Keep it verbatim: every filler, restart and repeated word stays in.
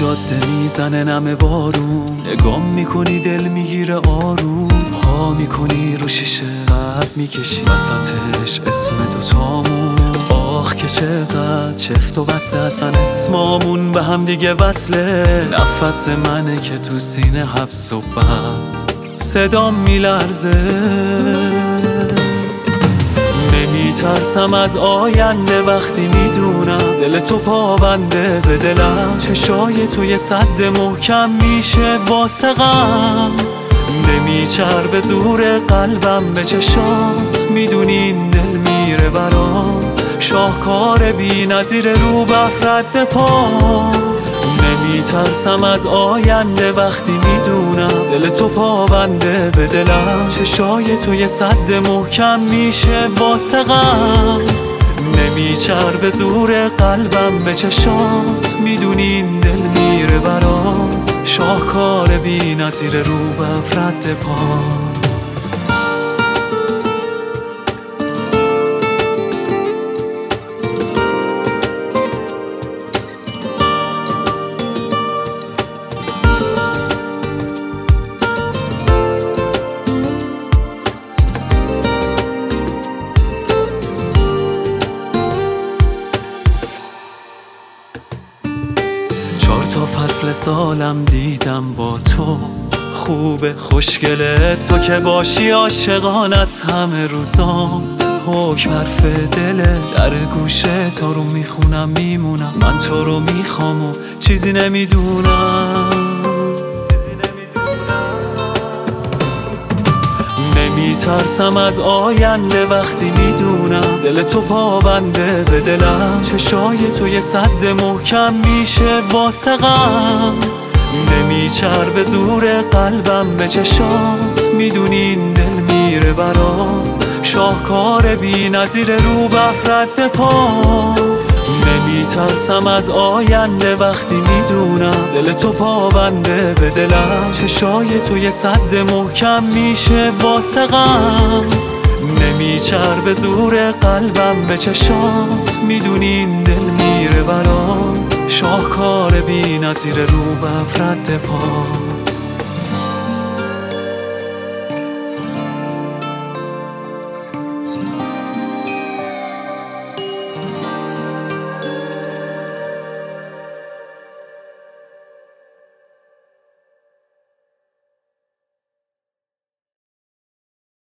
جاده میزنه نم بارون، نگام میکنی دل میگیره آروم، پا میکنی رو شیشه قلب میکشی وسطش اسم دوتامون. آخ که چقدر چفت و بسته اصلا اسمامون به هم دیگه وصله. نفس منه که تو سینه حبس و بند صدام میلرزه. نمیترسم از آینده وقتی میدونم دل تو پابنده به دلم. چشای تو یه سد محکم میشه واسه غم. نمیچر به زور قلبم به چشات، میدونی این دل میره برات. شاهکار بی نظیر رو بفرد پا. نمیترسم از آینده وقتی میدونم دل تو پابنده به دلم. چشای تو یه سد محکم میشه واسه غم. نمیچر به زور قلبم به چشات، میدونی این دل میره برات. شاهکار بی نظیر رو بفرد پا. چهار تا فصل سالم دیدم با تو، خوبه خوشگله تو که باشی عاشقان از همه روزام. حکم حرف دله در گوشه تو رو میخونم میمونم. من تو رو میخوام و چیزی نمیدونم. نمیترسم از آینده وقتی میدونم دل تو پابنده به دلم. چشای تو یه سد محکم میشه واسه غم. نمیچر به زور قلبم به چشات، میدونی این دل میره برات. شاهکار بی نظیر رو بفرد پا. نمیترسم از آینده وقتی میدونم دل تو پابنده به دلم. چشای تو یه سد محکم میشه واسه غم. نمیچر به زور قلبم به چشات، میدونی این دل میره برات. شاهکار بی نظیر رو بفرد پا.